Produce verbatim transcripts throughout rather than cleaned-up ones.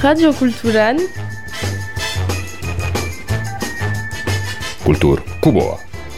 Radio Kulturan Kultur Kuboa.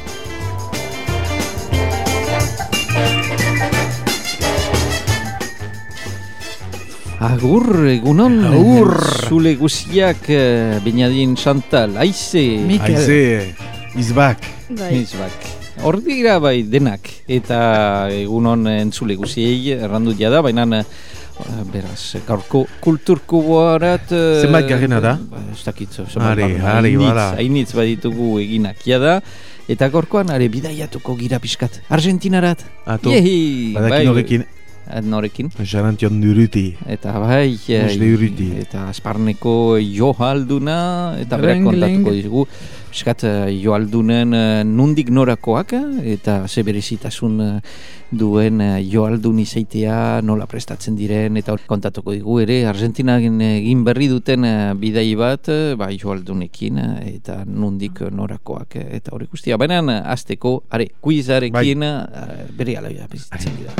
Agur, egunon. Agur. Zule guziak, uh, Beñadin Chantal, Aize. Mikel. Aize, izbak. Izbak. Hor dira bai denak. Eta egunon entzule guziei, errandu jada, baina uh, beraz, gaurko kulturkuboarat... Uh, Zenbat garrena da? Ez dakitzo. Ari, ari, bada. Hainitz baditugu eginak jada. Eta gaurkoan, are, bidaiatuko gira pixkat. Argentinarat. Ato, Yehi, badakin bai, horrekin. Norekin. Jarantion duruti. Eta bai, Duruti. eta Asparneko Johalduna, eta berak kontatuko dizugu. Piskat Johaldunen nundik norakoak, eta ze berezitasun duen Johaldun izaitea, nola prestatzen diren, eta kontatuko digu ere, Argentinagen egin berri duten bidai bat, ba, Johaldunekin, eta nundik norakoak, eta hori guztia. Baina, azteko, are, kuizarekin, bai. Bere alaia bizitzen dira.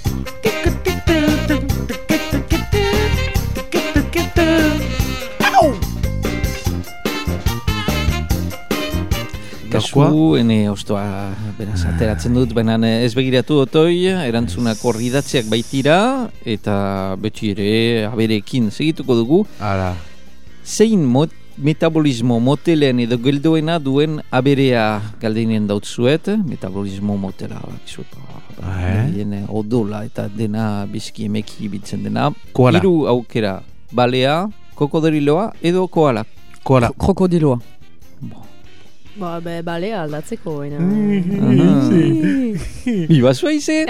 Kasu, ene ostoa beraz ateratzen dut, baina ez begiratu otoi, erantzunak horri datzeak baitira, eta beti ere aberekin segituko dugu. Ara. Zein mot, metabolismo motelen edo geldoena duen aberea galdeinen dautzuet, metabolismo motela, bakizut, eh? Odola eta dena bizki emeki bitzen dena. Koala. Hiru aukera, balea, kokodriloa edo koala. Koala. Krokodiloa. Ba, be, balea aldatzeko, baina... Biba zua ize?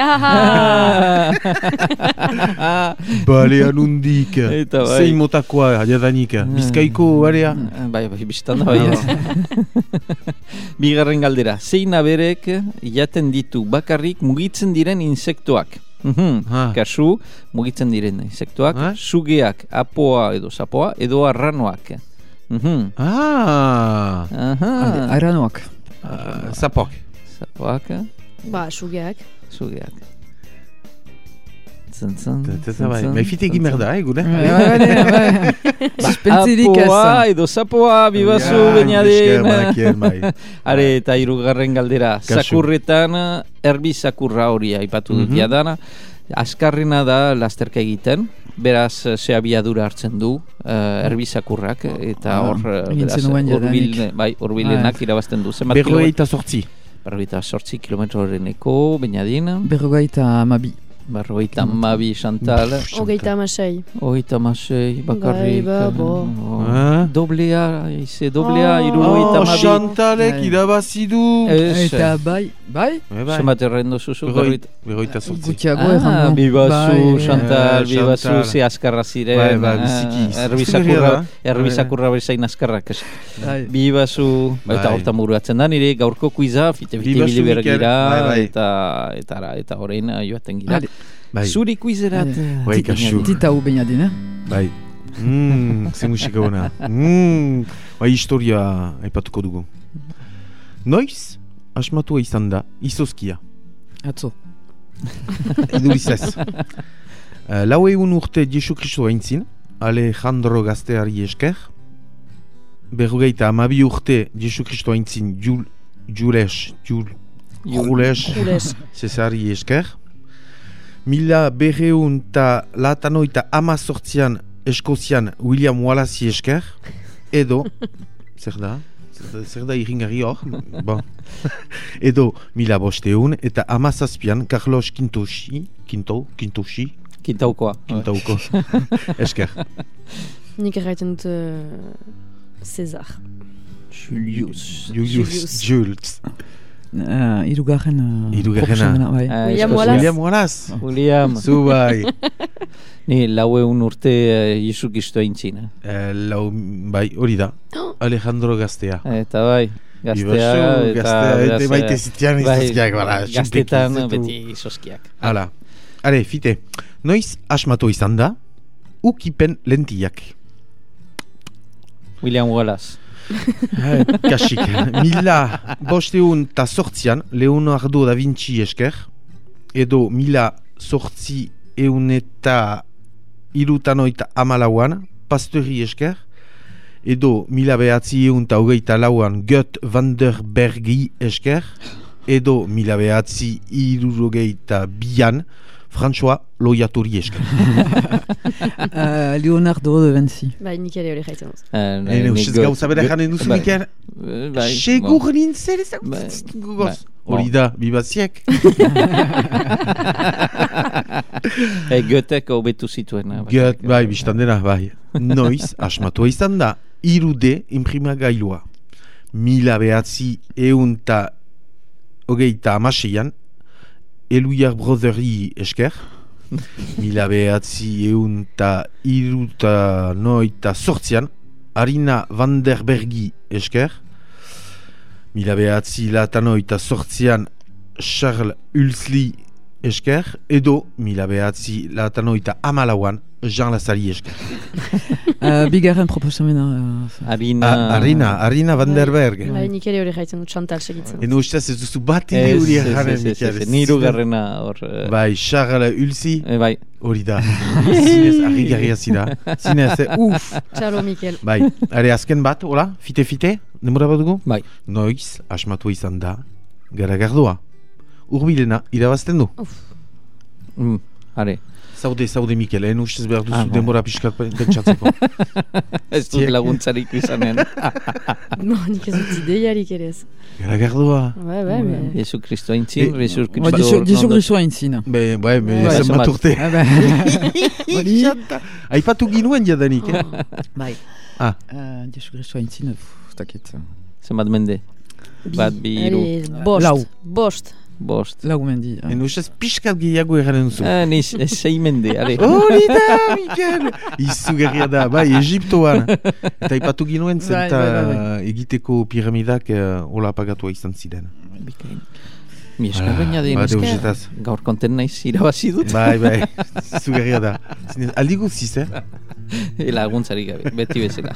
Balea nundik. Eta bai. Zein motakoa, jadanik. Bizkaiko balea? Bai, bai, biztan da bai. Bigarren galdera. Zein aberek jaten ditu bakarrik mugitzen diren insektoak? Uhum. Kasu, mugitzen diren insektoak, ha? Sugeak, apoa edo sapoa, edo arranoak. Mhm. Ah. Aha. Arranoak. Uh, Zapoak. Zapoak. Ba, sugeak. Sugeak. Zan, zan. Zan, bai. Maifite egin merda, eh, gure? Suspentzirik ez. Apoa edo zapoa, bibazu, Beñadin. bai. Are, eta hirugarren galdera. Zakurretan, erbi zakurra hori aipatu dut jadana. Azkarrena da lasterka egiten. Beraz, ze abiadura hartzen du uh, erbizakurrak, eta hor, uh, beraz, urbil, bai, urbilenak irabazten du. Berrogeita sortzi. Berrogeita sortzi kilometroreneko, Beñadin. Berrogeita amabi. Berrogeita amabi, Chantal. Hogeita amasei. Hogeita amasei, bakarrik. Gai, babo. Oh. Doblea, ize, doblea, oh. Irurogeita amabi. Oh, Chantalek irabazi du. Eta bai, bai? Zemat errendo zuzu? Berrogeita sortzi. Gutiago errandu. Bibazu, Chantal, bibazu, ze askarra ziren. Bai, bai, biziki. Erbizakurra bezain askarrak. Bibazu, eta hortan buruatzen da, nire gaurko kuiza, fite-fite biliber gira, eta horrein joaten gira. Bai. Zuri kuizerat. Bai, kasu. Tita hu Beñadin, eh? Bai. Mmm, ze musika hona. Mmm, bai, historia aipatuko dugu. Noiz, asmatua izan da, izoskia. Atzo. Idurizez. uh, lau egun urte Jesu Kristo haintzin, Alejandro gazteari esker. Berrogeita amabi urte Jesu Kristo haintzin, Jul, Jules, Jul, Jules, Cesari esker. Mila berreun eta latanoita amazortzian Eskozian William Wallace esker. Edo, zer da? Zer da irringari hor? Bon. Edo, mila bosteun eta amazazpian Carlos Quintoshi, Quinto, Quintoshi? Quintaukoa. Quintauko. Esker. Nik erraiten dut uh, César. Julius. Julius. Jules. Uh, irugarren uh, Irugarrena bai. uh, William Wallace. William Wallace. William. Zu bai. Ni lau egun urte uh, Jesu Kristo aintzina. Uh, lau, bai, hori da. Alejandro gaztea. Eta bai, gaztea. Ibasu, gaztea, eta baite zitian bai, izozkiak, bala. Gaztetan beti izozkiak. Hala. Hale, fite. Noiz asmatu izan da, ukipen lentiak. William Wallace. Kasik. Mila bosteun eta sortzian Leonardo da Vinci esker, edo mila sortzi eun eta irutanoita amalauan Pasteuri esker, edo mila behatzi egun eta hogeita lauan Gut van der Bergi esker, edo mila behatzi irurogeita bian François Loiatori esker. uh, Leonardo da Vinci. Bai, nik ere hori jaiten dut. Ene, ustez gauza bera janen duzu, Mikel? Segur nintzen ez gogoz. Hori da, bibaziek. Goetek hobetu zituen. Goet, bai, biztan dena, bai. Noiz, asmatua izan da, irude imprimagailua. Mila behatzi egun eta hogeita amaseian, Eluiar Brotheri esker, mila behatzi egun eta iruta noita sortzian, Arina van der Bergi esker, mila behatzi latanoita sortzian, Charles Hulsli esker, edo mila behatzi latanoita amalauan, Jean Lazari esker. uh, bigarren proposamena. Uh, Arina... A, Arina, Arina van der Berg. Bai, nik ere hori jaiten dut, Chantal segitzen. Eno ustez ez duzu bat ide hori jaren. Niru garrena hor... Bai, Charles Hulsi, bai. hori da. Zinez, argi-garria zira. Zinez, uf. Txalo, Mikel. Bai, are azken bat, hola, fite-fite, demora bat dugu? Bai. Noiz, asmatu izan da, garagardoa. Urbilena, irabazten du. Uf. Mm, are. Zaude, zaude, Mikel, en ustez behar duzu Ah, demora pixkat pentsatzeko. Ez dut laguntzarik izanen. No, nik ez dut ideiarik ere ez. Garagardoa. Bai, bai, bai. Jesu Kristo aintzin, Eh, Jesu Ba, Kristo... Jesu Kristo aintzina. Be, bai, be, Bai, zenbat zenbat. urte. Ah, ba. Hori. Aipatu ginuen jadanik, eh? Bai. Ah. Uh, Jesu Kristo aintzina, ez dakit. Zenbat mende. Bat, bi, hiru, Ari, bost. Lau. Bost. bost. Lau mendi. Uh. En ustez pixkat gehiago egaren duzu. Ah, niz, ez sei mende, are. Hori da, Mikel! Izugarria da, bai, Egiptoan. Eta ipatu ginuen zen, Bai, eta bai, bai, egiteko piramidak uh, hola pagatua izan ziren. Bikain. Mi esker baina den Ba, esker. deusetaz. Gaur konten naiz irabazi dut. Bai, bai, izugarria da. Zinez, aldi guziz, eh? Laguntzarik gabe, beti bezala.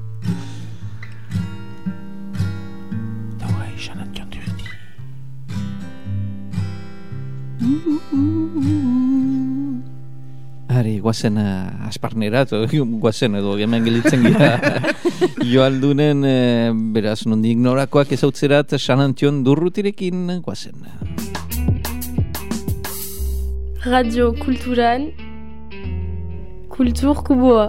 Daua, esanan jantu berdi. Ari, guazen uh, asparnera, edo guazen edo hemen gelitzen gira. Joaldunen, uh, beraz, nondi ignorakoak ezautzerat San Antion durrutirekin guazen. Radio Kulturan Kultur Kuboa.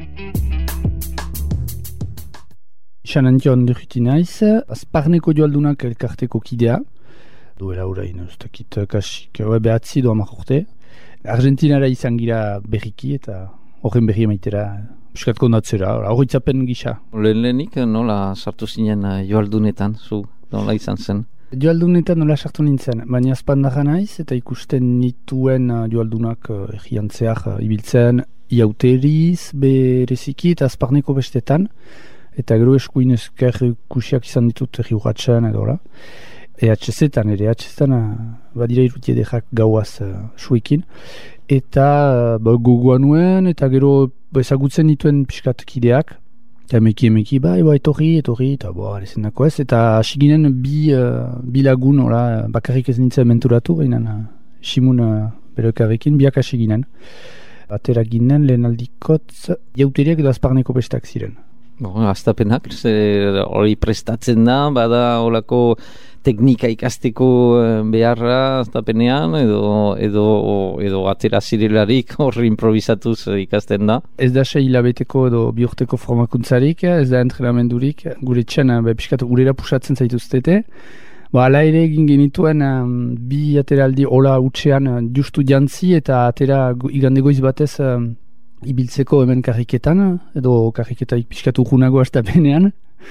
San Antion durruti naiz, Azparneko joaldunak elkarteko kidea. Duela urain, ez dakit kasik, behatzi doa urte. Argentinara izan gira berriki eta horren berri emaitera piskat kondatzera, horretzapen gisa. Lehen lehenik nola sartu zinen uh, joaldunetan, zu, nola izan zen? Joaldunetan nola sartu nintzen, baina azpandarra naiz eta ikusten nituen uh, joaldunak uh, errian zehar uh, ibiltzen iauteriz, bereziki eta Azparneko bestetan, eta gero eskuin esker kusiak izan ditut erri urratxean edo, E H Z-etan, ere E H Z-etan badira irutie dejak gauaz uh, suekin. Eta uh, ba, gogoa nuen, eta gero ba, ezagutzen dituen pixkat kideak. Eta emeki emeki, bai, ba, etorri, etorri, eta bo, alezen dako ez. Eta hasi ginen bi, uh, bi lagun, ora, bakarrik ez nintzen menturatu, baina uh, simun uh, berokarrekin, biak hasi ginen. Atera ginen, lehen aldikotz, jauteriak edo Azparneko bestak ziren. Bon, aztapenak, hori prestatzen da, bada holako teknika ikasteko beharra aztapenean, edo, edo, edo atera zirelarik hori improvisatuz ikasten da. Ez da sei hilabeteko edo bi urteko formakuntzarik, ez da entrenamendurik, gure txan, piskat gurera pusatzen zaituztete. Ba, ala ere egin genituen um, bi ateraldi hola utxean uh, justu jantzi eta atera igande goiz batez um, ibiltzeko hemen karriketan, edo karriketaik pixkatu junago astapenean,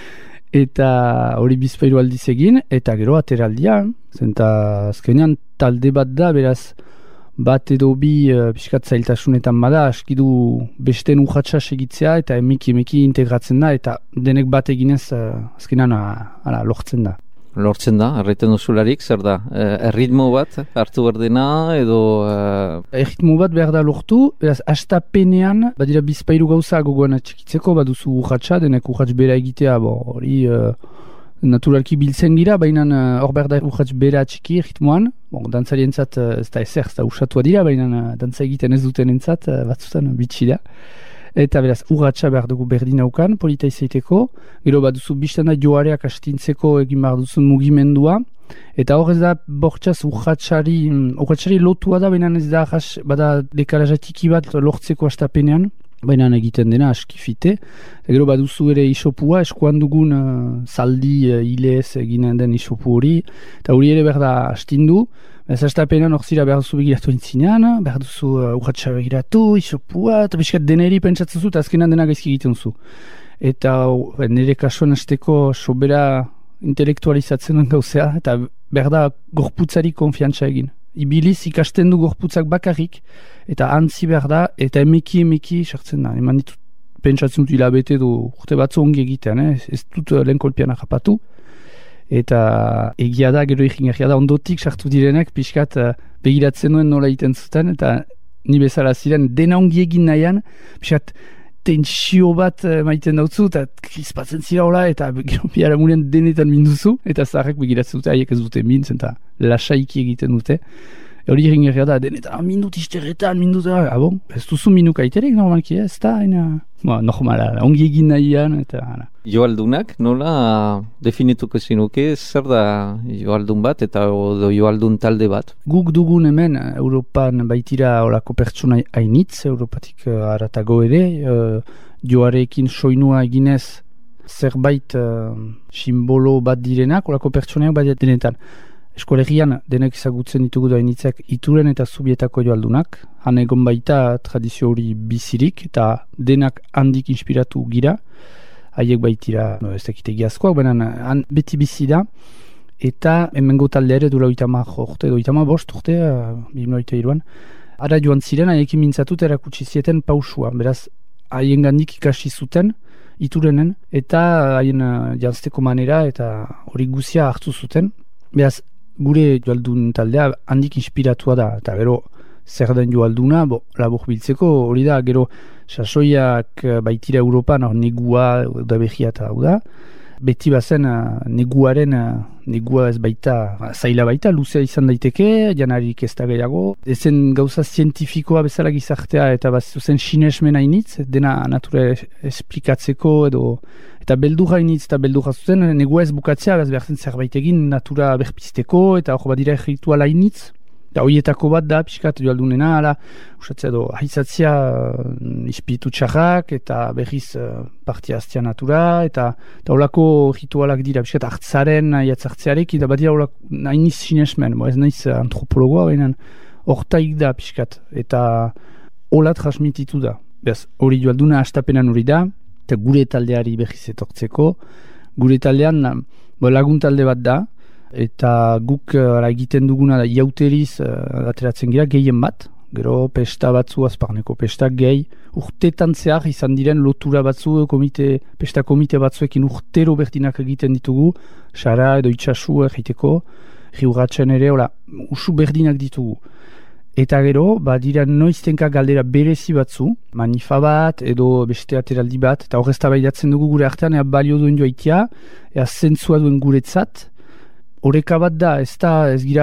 eta hori bizpairu aldiz egin, eta gero ateraldia, zenta azkenean talde bat da, beraz, bat edo bi uh, pixkat zailtasunetan bada, askidu besten urratxa segitzea, eta emeki emeki integratzen da, eta denek bat eginez uh, azkenean uh, ala, lortzen da. Lortzen da, erraiten duzularik, zer da, e, erritmo bat hartu berdena, edo... E... Erritmo bat behar da lortu, beraz, astapenean, badira bizpairu gauza gogoan atxikitzeko, baduzu urratxa, denek urratx bera egitea, hori uh, naturalki biltzen gira, baina hor uh, behar da urratx bera atxiki erritmoan, bon, dantzarientzat uh, ez da ezer, ez da usatua dira, baina uh, dantza egiten ez duten entzat, uh, batzutan uh, bitxi da. Eta beraz, urratxa behar dugu berdin aukan, polita izaiteko, gero bat duzu biztana joareak astintzeko egin behar duzun mugimendua, eta hor ez da bortxaz urratxari, urratxari lotua da, baina ez da jas, bada dekarazatiki bat lortzeko astapenean, baina egiten dena askifite, eta gero bat duzu ere isopua, eskuan dugun uh, zaldi uh, hilez eginen den isopu hori, eta hori ere behar da astindu. Ez astapenean hor zira behar duzu begiratu entzinean, behar duzu uh, urratxa begiratu, isopua, eta beskat deneri pentsatzen zu, eta azkenan dena gaizki egiten zu. Eta uh, nire kasuan hasteko sobera intelektualizatzen den gauzea, eta behar da gorputzari konfiantza egin. Ibiliz ikasten du gorputzak bakarrik, eta antzi behar da, eta emeki emeki sartzen da. Eman ditut pentsatzen dut hilabete du urte batzu ongi egitean, eh? Ez dut uh, lehen kolpian ahapatu. Eta egia da, gero egin egia da, ondotik sartu direnak, pixkat uh, begiratzen duen nola egiten zuten, eta ni bezala ziren dena ongi egin nahian, pixkat tentsio bat uh, maiten dautzu, eta krispatzen zira hola, eta gero biara muren denetan minduzu, eta zaharrak begiratzen dute, haiek ez dute mintzen, eta lasaiki egiten dute. Hori egin egia da, denetan minut isterretan, minut, ah, bon, ez duzu minuk aiterek normalki, ez da, ena, ba, normala, ongi egin nahian, eta... Ana. Joaldunak, nola definituko zinuke, zer da joaldun bat eta odo joaldun talde bat? Guk dugun hemen, Europan baitira olako pertsona hainitz, Europatik uh, aratago ere, uh, joarekin soinua eginez zerbait uh, simbolo bat direnak, olako pertsoneak bat denetan. Eskolegian denek ezagutzen ditugu da hainitzak Ituren eta Zubietako joaldunak, han egon baita tradizio hori bizirik, eta denak handik inspiratu gira, haiek baitira, no, ez dakit egiazkoak, baina beti bizi da, eta hemengo talde ere dula oitama urte, oitama bost urte, bimla oita iruan. Ara joan ziren, haiekin mintzatut erakutsi zieten pausua, beraz, haien gandik ikasi zuten, Iturenen, eta haien uh, janzteko manera, eta hori guzia hartu zuten, beraz, gure joaldun taldea handik inspiratua da, eta gero zer den joalduna, bo, labur biltzeko, hori da, gero sasoiak baitira Europan, hor negua, da behia eta hau da, beti bazen neguaren, negua ez baita, zaila baita, luzea izan daiteke, janarik ez da gehiago, ezen gauza zientifikoa bezala gizartea, eta bazen sinesmen hainitz, dena natura esplikatzeko, edo, eta beldurra hainitz, eta beldurra zuten, negua ez bukatzea, behar zen zerbait egin, natura berpizteko, eta hor badira rituala hainitz, eta horietako bat da, pixkat joaldunena, ala, usatzea edo, haizatzea uh, ispiritu txarrak, eta berriz uh, partia aztea natura, eta eta holako ritualak dira, pixkat hartzaren, jatzartzearek, eta badira holako, hainiz sinesmen, bo ez naiz antropologoa, baina hortaik da pixkat, eta hola transmititu da. Beaz, hori joalduna astapenan hori da, eta gure taldeari berriz etortzeko, gure taldean bo, lagun talde bat da, eta guk uh, egiten duguna da iauteriz uh, ateratzen gira gehien bat, gero pesta batzu azparneko pesta gehi, urtetan zehar izan diren lotura batzu, komite, pesta komite batzuekin urtero bertinak egiten ditugu, sara edo itxasu egiteko, riuratzen ere, hola, usu berdinak ditugu. Eta gero, badira noiztenka galdera berezi batzu, manifa bat edo beste ateraldi bat, eta horrezta baidatzen dugu gure artean, ea balio duen joaitia, ea zentzua duen guretzat. Horeka bat da, ez da, ez gira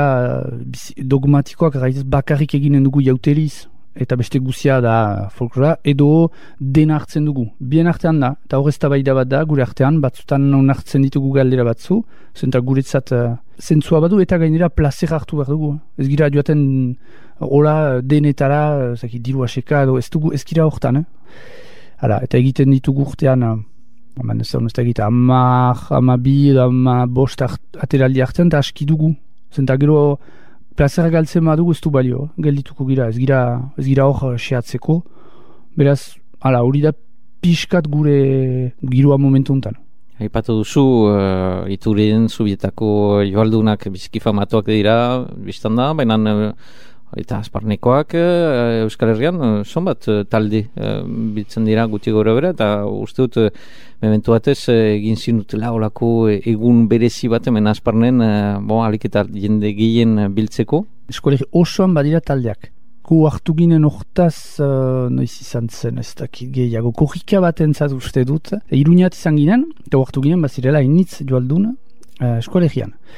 dogmatikoak gaiz bakarrik eginen dugu jauteriz, eta beste guzia da folklora, edo dena hartzen dugu. Bien artean da, eta horrezta baida bat da, gure artean, batzutan non hartzen ditugu galdera batzu, zenta guretzat uh, zentzua badu, eta gainera placer hartu behar dugu. Ez gira joaten hola denetara, zaki, diru aseka, edo ez dugu, ez gira hortan, eh? Hala, eta egiten ditugu urtean, uh, Haman ez da, ez da egita, hamar, hamabi, hama bost ateraldi hartzen, eta aski dugu. Zenta gero, plazera galtzen badugu ez du balio, geldituko gira, ez gira, ez gira hor sehatzeko. Beraz, hala, hori da pixkat gure giroa momentu honetan. Aipatu duzu, uh, Ituren Zubietako joaldunak biziki famatuak dira, biztan da, baina uh, eta azparnekoak uh, Euskal Herrian, uh, zonbat uh, talde uh, biltzen dira guti gora bera, eta uste dut uh, mementu batez uh, egin zinutela olako uh, egun berezi bat hemen azparnen, uh, bo, alik eta jende gehien uh, biltzeko. Eskoleri osoan badira taldeak. Gu hartu ginen hortaz, uh, noiz izan zen, ez dakit gehiago, korrika bat entzat uste dut. Iruñat izan ginen, eta hartu ginen bazirela initz joaldun uh, eskolegian.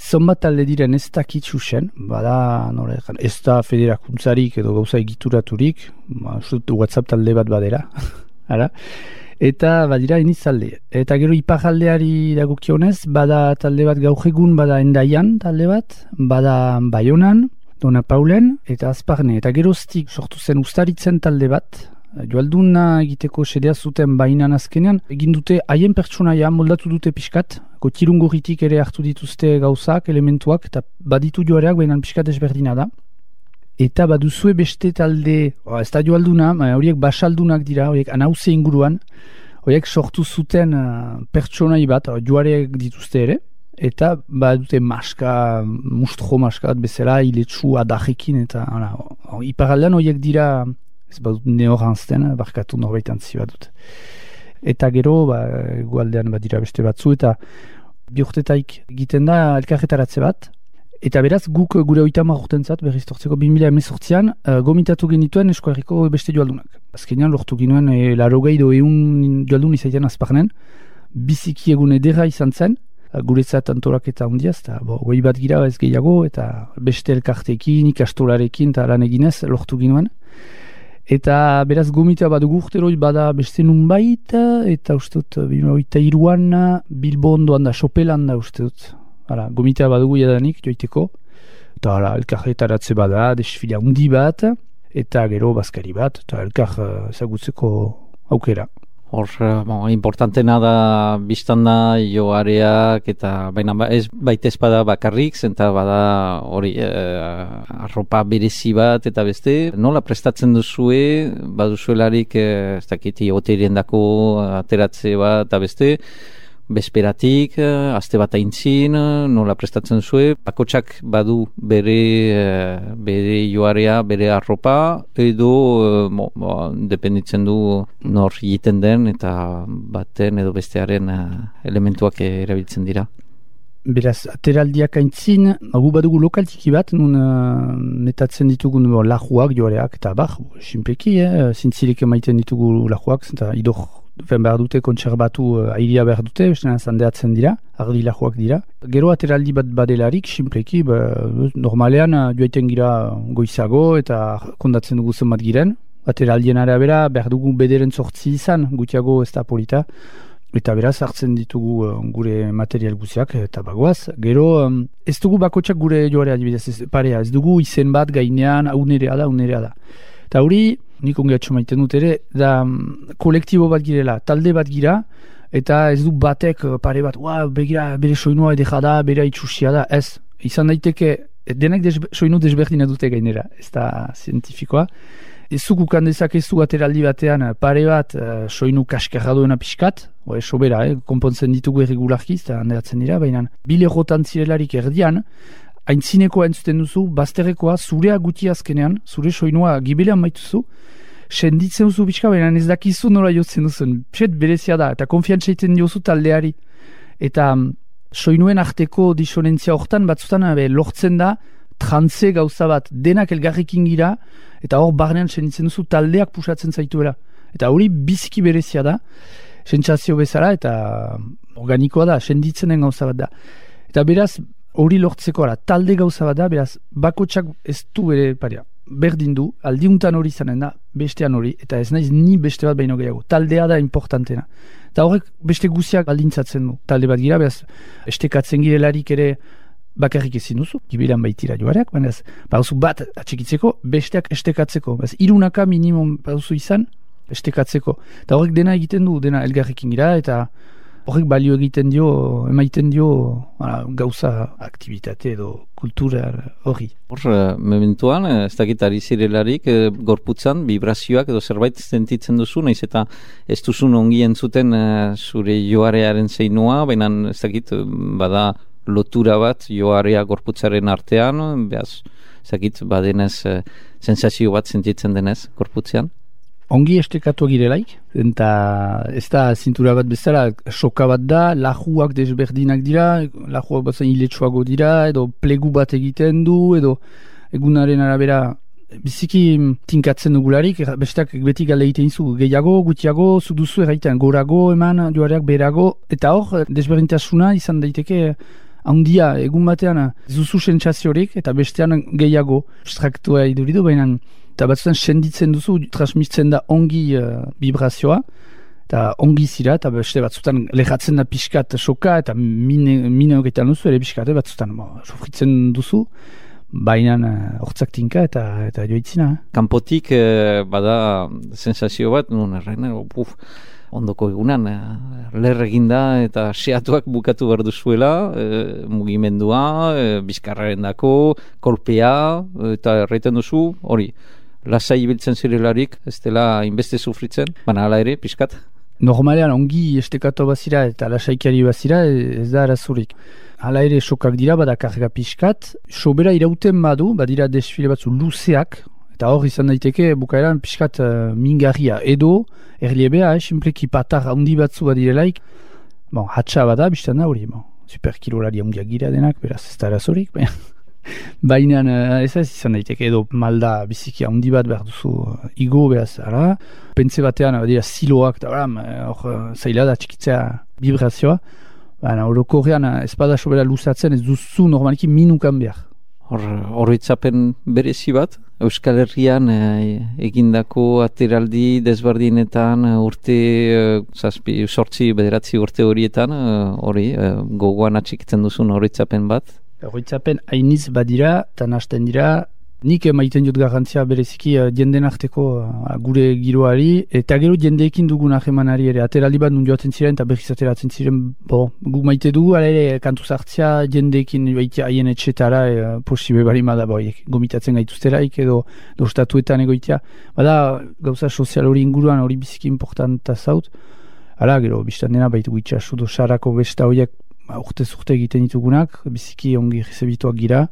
zonbat talde diren ez dakit zuzen, bada, nola egan, ez da federakuntzarik edo gauza egituraturik, ba, WhatsApp talde bat badera, ara? Eta badira iniz talde. Eta gero iparaldeari dagokionez, bada talde bat gaur egun, bada Endaian talde bat, bada Baionan, Dona Paulen, eta Azparne. Eta geroztik sortu zen Ustaritzen talde bat, Joalduna egiteko sedea zuten Bainan azkenean, egin dute haien pertsonaia moldatu dute pixkat, kotirungurritik ere hartu dituzte gauzak, elementuak, eta baditu joareak baina pixkat ezberdina da. Eta baduzue beste talde, oh, ez da Joalduna, horiek basaldunak dira, horiek anauze inguruan, horiek sortu zuten uh, pertsonai bat, joareak dituzte ere, eta badute maska, mustro maska bat bezala, iletsu adajekin, eta hala, iparaldean horiek dira, ez badut neoranzten, barkatu norbait antzi badut. Eta gero, ba, gualdean badira beste batzu, eta biurtetaik egiten da elkarretaratze bat, eta beraz guk gure oita marrurtentzat, berriz tortzeko bi mila hemezortzian, uh, gomitatu genituen Euskal Herriko beste joaldunak. Azkenean lortu ginuen e, larogei do eun joaldun izaiten Azparnen, biziki egun edera izan zen, uh, guretzat antolaketa hundiaz, eta goi bat gira ez gehiago, eta beste elkartekin, ikastolarekin, eta lan eginez lortu ginuen. Eta beraz gomita badugu urteroi bada beste nun baita, eta uste dut, oita iruan, Bilbo ondoan da, Sopelan da uste dut. Hala, gomita badugu jadanik joiteko, eta hala, elkarretaratze bada, desfila hundi bat, eta gero bazkari bat, eta elkar ezagutzeko aukera. Hor, bon, importantena da biztanda joareak, eta baina ez baita espada bakarrik, zenta bada hori eh, arropa berezi bat, eta beste, nola prestatzen duzue, baduzuelarik, eh, ez dakiti, hotelien dako ateratze bat, eta beste, bezperatik, aste bat aintzin, nola prestatzen zuen, bakotsak badu bere, bere joarea, bere arropa, edo mo, mo, dependitzen du nor egiten den, eta baten edo bestearen elementuak erabiltzen dira. Beraz, ateraldiak aintzin, gu badugu lokaltiki bat, nun uh, metatzen ditugun bo, lajuak, joareak, eta bar, sinpleki, eh, zintzilik emaiten ditugu lajuak, eta idor fen behar dute, kontserbatu uh, airia behar dute, bestean zandeatzen dira, ardi lajuak dira. Gero ateraldi bat badelarik, sinpleki, ba, normalean uh, joaiten gira goizago, eta kondatzen dugu zenbat giren. Ateraldien arabera, behar dugu bederen sortzi izan, gutiago ez da polita. Eta beraz hartzen ditugu uh, gure material guziak eta bagoaz. Gero um, ez dugu bakotsak gure joarea adibidez, ez, parea, ez dugu izen bat gainean, hau nerea da, hau nerea da. Eta hori, nik ongeatxo maiten dut ere, da um, kolektibo bat girela, talde bat gira, eta ez du batek pare bat, ua, begira, bere soinua edera da, bere itxusia da, ez. Izan daiteke, denek desbe, soinu desberdina dute gainera, ez da zientifikoa. Ez zukukan dezakezu ateraldi batean pare bat uh, soinu kaskerra duena pixkat, oe, sobera, eh, konpontzen ditugu erregularkiz, eta handeratzen dira, baina bile jotan zirelarik erdian, aintzinekoa entzuten duzu, bazterrekoa, zurea guti azkenean, zure soinua gibelean maituzu, senditzen duzu pixka, baina ez dakizu nola jotzen duzun, pixet berezia da, eta konfiantza egiten diozu taldeari, eta um, soinuen arteko disonentzia hortan, batzutan be, lortzen da, trantze gauza bat, denak elgarrekin gira, eta hor barnean senditzen duzu taldeak pusatzen zaituela. Eta hori biziki berezia da, sentsazio bezala, eta organikoa da, senditzen den gauza bat da. Eta beraz, hori lortzeko ara, talde gauza bat da, beraz, bakotsak ez du bere paria, berdin du, aldiuntan hori izanen da, bestean hori, eta ez naiz ni beste bat baino gehiago, taldea da importantena. Eta horrek beste guziak baldintzatzen du, talde bat gira, beraz, estekatzen girelarik ere, bakarrik ezin duzu, gibilan baitira joareak, baina ez, baduzu bat atxikitzeko, besteak estekatzeko, bez, irunaka minimum baduzu izan, estekatzeko. Eta horrek dena egiten du, dena elgarrekin gira, eta horrek balio egiten dio, emaiten dio, ala, gauza aktivitate edo kultura hori. Hor, mementuan, ez dakit ari zirelarik, gorputzan, vibrazioak edo zerbait sentitzen duzu, naiz eta ez duzun ongi entzuten zure joarearen zeinua, baina ez dakit, bada, lotura bat joarea gorputzaren artean, behaz, zakit, badenez, e, sensazio bat sentitzen denez gorputzean? Ongi estekatu girelaik, eta ez da zintura bat bezala, soka bat da, lajuak desberdinak dira, lajuak bat zain iletsuago dira, edo plegu bat egiten du, edo egunaren arabera biziki tinkatzen dugularik, besteak beti gale egiten zu, gehiago, gutiago, zuduzu erraitean, gorago eman, joareak berago, eta hor, desberdintasuna izan daiteke handia, egun batean zuzu sentsaziorik, eta bestean gehiago abstraktua iduridu, baina eta batzutan senditzen duzu, transmitzen da ongi uh, vibrazioa, eta ongi zira, eta beste batzutan lehatzen da pixkat soka, eta mine, mine horretan duzu, ere pixkat, batzutan bo, sofritzen duzu, baina hortzak uh, tinka eta eta joitzina. Eh? Kanpotik eh, bada sensazio bat, nun erren, puf, ondoko egunan, eh, ler eginda eta seatuak bukatu behar duzuela, eh, mugimendua, eh, bizkarraren dako, kolpea, eta erraiten duzu, hori, lasai ibiltzen zirelarik, ez dela inbeste sufritzen, baina hala ere, pixkat. Normalean ongi estekatu bazira eta lasaikari bazira ez da arazurik. Hala ere sokak dira, bada karga pixkat, sobera irauten badu, badira desfile batzu luzeak, eta hor izan daiteke bukaeran pixkat uh, mingarria, edo erliebea, eh, simpleki patar handi batzu badirelaik, bon, hatsa bada, biztan da hori, bon, superkilolari handiak gira denak, beraz ez da arazurik, baina baina uh, ez ez izan daiteke, edo malda biziki handi bat behar duzu uh, igo behaz, ara, pentsa batean, badira siloak, eta hor uh, zaila da txikitzea vibrazioa, baina orokorrean ez bada sobera luzatzen ez duzu normaliki minukan behar. Hor, horretzapen berezi bat, Euskal Herrian eh, egindako ateraldi desberdinetan eh, urte eh, zazpi, sortzi, bederatzi urte horietan, eh, hori, eh, gogoan atxikitzen duzun horretzapen bat. Horretzapen hainiz badira, eta nahasten dira, nik emaiten dut garrantzia bereziki uh, jenden arteko uh, gure giroari, eta gero jendeekin dugun ahemanari ere, ateraldi bat nun joaten ziren, eta berriz ateratzen ziren, bo, gu maite dugu, ala ere, kantu zartzea jendeekin baitea haien etxetara, e, posibe barima da, boi, gomitatzen gaituzteraik, edo dostatuetan egoitea, bada gauza sozial hori inguruan hori biziki importanta zaut, ala gero, biztan dena baitu itxasu dosarako besta horiek, ba, urte zurte egiten ditugunak, biziki ongi rezebituak gira,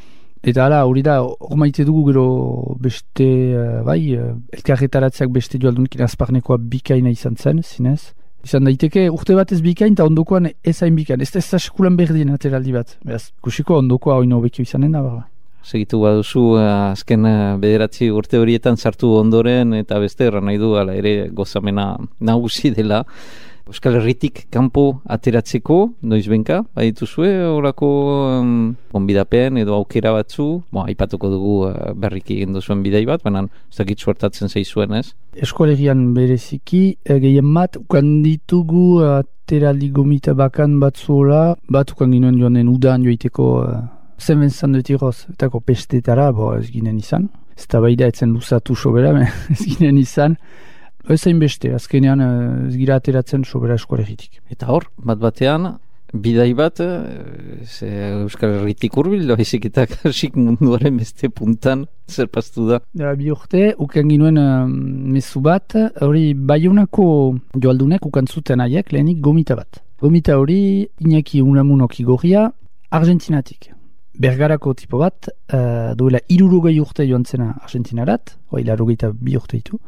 eta hala, hori da, hor maite dugu gero beste, uh, bai, uh, elkarretaratzeak beste joaldunekin azparnekoa bikaina izan zen, zinez. Izan daiteke, urte bat ez bikain, eta ondokoan ez hain bikain. Ez da ez da sekulan berdien ateraldi bat. Beraz, kusiko ondokoa hori nobekio izanen da, bera. Segitu baduzu, azken bederatzi urte horietan sartu ondoren, eta beste erran nahi du, ala ere gozamena nagusi dela. Euskal Herritik kanpo ateratzeko, noiz benka, badituzue, horako um, onbidapen edo aukera batzu, bo, aipatuko dugu uh, berriki egin duzuen bidei bat, baina ez dakit suertatzen zaizuen, ez? Eskolegian bereziki, e, gehien bat, ukan ditugu ateraldi gomita bakan batzuola, bat ukan ginoen joan den udan joiteko uh, zen benzan dut iroz, etako pestetara, bo, ez ginen izan. Ez da baida etzen luzatu sobera, ez ginen izan. Ez hain beste, azkenean ez gira ateratzen sobera eskolegitik. Eta hor, bat batean, bidai bat, ze Euskal Herritik urbil, doaizik eta kasik munduaren beste puntan zerpaztu da. Dara bi urte, ukan ginuen uh, mezu bat, hori Baionako joaldunek ukan zuten haiek lehenik gomita bat. Gomita hori Iñaki Unamunok igorria Argentinatik. Bergarako tipo bat, uh, duela irurogei urte joan zena Argentinarat, hori larogeita bi urte ditu.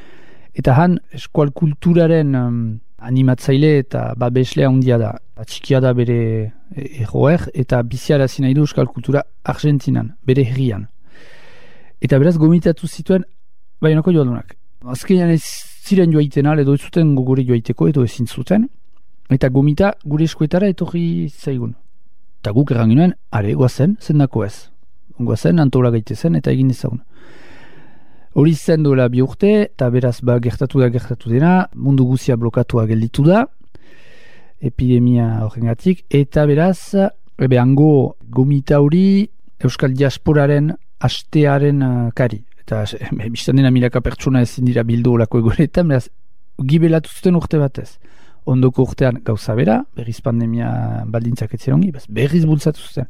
Eta han, eskual kulturaren um, animatzaile eta babeslea handia da. Atxikia da bere erroer eta biziarazi nahi du euskal kultura Argentinan, bere herrian. Eta beraz gomitatu zituen Baionako joaldunak. Azkenean ez ziren joaiten al, edo ez zuten gogore joaiteko, edo ezin zuten. Eta gomita gure eskuetara etorri zaigun. Eta guk erran ginoen, are, guazen, zendako ez. Guazen, antola gaitezen eta egin ezagun. Hori zen duela bi urte, eta beraz ba, gertatu da gertatu dena, mundu guzia blokatua gelditu da, epidemia horrengatik, eta beraz, ebe hango gomita hori Euskal Diasporaren astearen uh, kari. Eta e, biztan dena milaka pertsona ezin dira bildu olako egoretan, beraz, gibelatu zuten urte batez. Ondoko urtean gauza bera, berriz pandemia baldintzak etzerongi, berriz bultzatu zuten.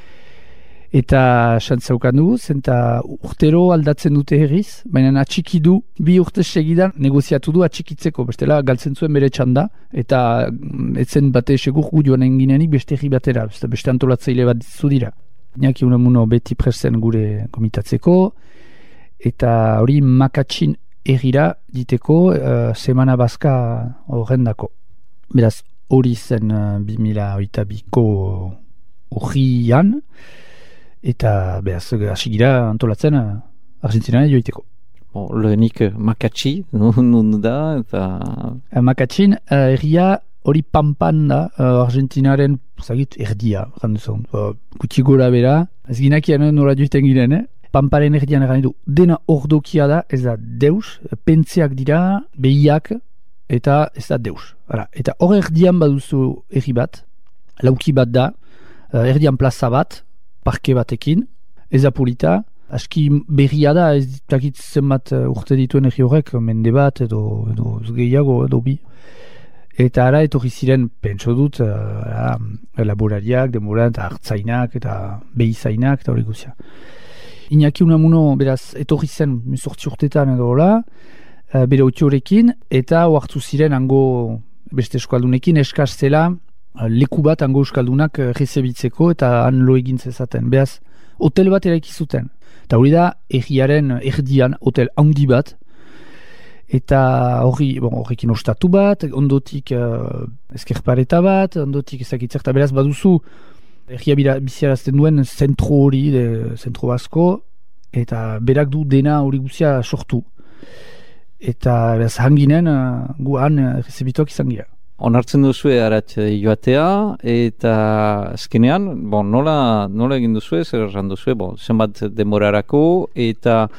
Eta xantzaukan dugu, zenta urtero aldatzen dute herriz, baina atxiki du, bi urte segidan negoziatu du atxikitzeko, bestela galtzen zuen bere txanda, eta etzen bate segur gu joan enginenik beste herri batera, beste, beste antolatzaile bat dizu dira. Iñaki Unamuno beti presten gure komitatzeko, eta hori Makatxin herrira diteko uh, semana bazka horrendako. Beraz, hori zen uh, bi mila hogeita biko urrian, eta behaz, hasi gira antolatzen Argentinara joiteko. Bo, lehenik Makatxi, nun da, eta... Makatxin, erria hori Pampan da, uh, Argentinaren, zagit, erdia, janduzun, uh, gutxi gora bera, ez ginakian nola joiten giren, eh? Pamparen erdian egan du, dena ordokia da, ez da deus, pentziak dira, behiak, eta ez da deus. Hala, eta hor erdian baduzu erri bat, lauki bat da, uh, erdian plaza bat, parke batekin, ez da polita, aski berria da, ez dakit zenbat uh, urte dituen erri horrek, mende bat, edo, edo gehiago, edo bi. Eta ara etorri ziren, pentso dut, uh, laborariak, demoran, eta hartzainak, eta behizainak, eta hori guzia. Iñaki Unamuno, beraz, etorri zen, mezortzi urtetan edo hola, uh, bere otiorekin, eta oartu ziren hango beste eskaldunekin, eskaz zela, uh, leku bat hango eskaldunak uh, rezebitzeko, eta han lo egin zezaten. Beraz, hotel bat eraiki zuten. Eta hori da, erriaren erdian, hotel handi bat, eta horri, bon, horrekin ostatu bat, ondotik uh, eskerpareta bat, ondotik ezakitzerta beraz baduzu, erria biziarazten duen zentro hori, de, zentro asko, eta berak du dena hori guzia sortu. Eta beraz hanginen, uh, gu han uh, rezebituak izan gira. Onartzen duzu arat joatea, eta azkenean, bon, nola, nola egin duzu, zer erran duzu, bon, zenbat demorarako, eta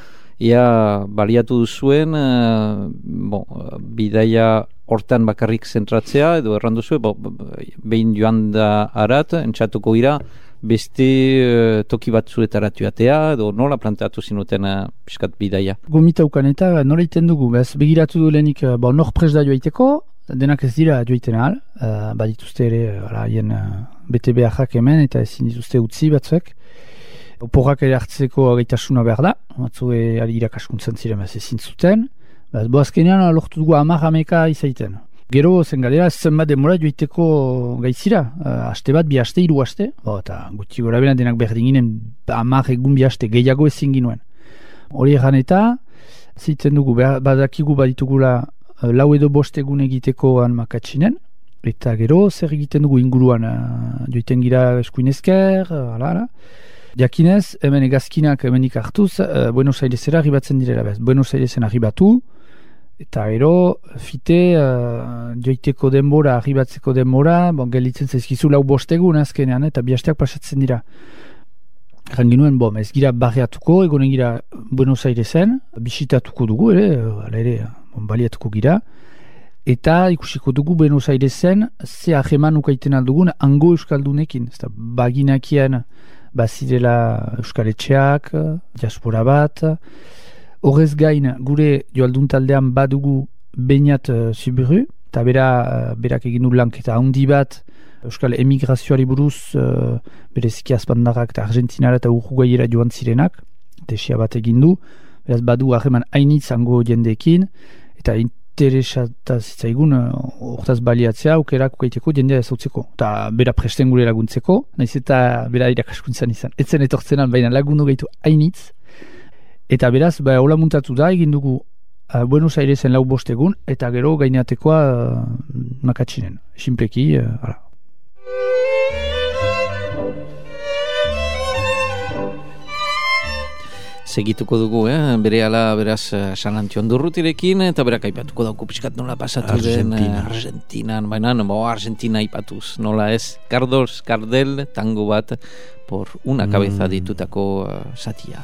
ia baliatu duzuen uh, bon, bidaia hortan bakarrik zentratzea, edo erran duzu, bon, behin joan da arat, entzatuko gira, beste uh, toki batzuetarat joatea, edo nola planteatu zinuten uh, piskat bidaia? Gomita ukan eta nola iten dugu, bez, begiratu du lehenik, uh, bon, nor pres da joaiteko, denak ez dira joiten ahal, uh, badituzte ere, haien uh, B T B ahak hemen, eta ezin dituzte utzi batzuek. Oporrak ere hartzeko gaitasuna behar da, batzue irakaskuntzan ziren ez ezin zuten, bez, bo azkenean lortu dugu hamar hameka izaiten. Gero zen galera zenbat demora joiteko gaitzira, uh, aste bat, bi aste, hiru aste, bo, eta gutxi gora bena denak berdin ginen hamar egun bi aste, gehiago ezin ginuen. Hori egan eta, zitzen dugu, badakigu baditugula uh, lau edo bost egun egiteko han makatxinen, eta gero zer egiten dugu inguruan, uh, joiten gira eskuin esker, uh, ala, ala. Jakinez, hemen egazkinak hemenik hartuz, uh, Buenos Airesera arribatzen direla bez. Buenos Airesen arribatu, eta gero, fite, uh, joiteko denbora, arribatzeko denbora, bon, gelitzen zaizkizu lau bostegun azkenean, eta bihasteak pasatzen dira. Ranginuen, bom, ez gira barriatuko, egonen gira Buenos Airesen, bisitatuko dugu, ere, ala ere, bon, baliatuko gira, eta ikusiko dugu Buenos Airesen, ze aheman ukaiten aldugun, hango euskaldunekin, ez da, baginakien, bazirela euskaletxeak, diaspora bat. Horrez gain, gure joaldun taldean badugu Beñat uh, Zuburu, eta bera, uh, berak egin du lanketa handi bat euskal emigrazioari buruz, uh, bereziki azpandarrak eta Argentinara eta Uruguayera joan zirenak, desia bat egin du, beraz badu harreman hainitz hango jendeekin, eta interesata zitzaigun hortaz uh, baliatzea aukerak ukaiteko jendea ezautzeko eta bera presten gure laguntzeko, naiz eta bera irakaskuntzan izan etzen etortzenan, baina lagundu gaitu hainitz, eta beraz ba, hola muntatu da egin dugu uh, Buenos Airesen lau bostegun, eta gero gainatekoa uh, makatxinen, simpleki uh, ala. Segituko dugu, eh? Bere ala beraz San Antion Durrutirekin, eta berak aipatuko dauko pixkat nola pasatu den Argentinan, baina no, Argentina aipatuz, nola ez, Carlos Gardel, tango bat, por una cabeza mm. ditutako uh, satia.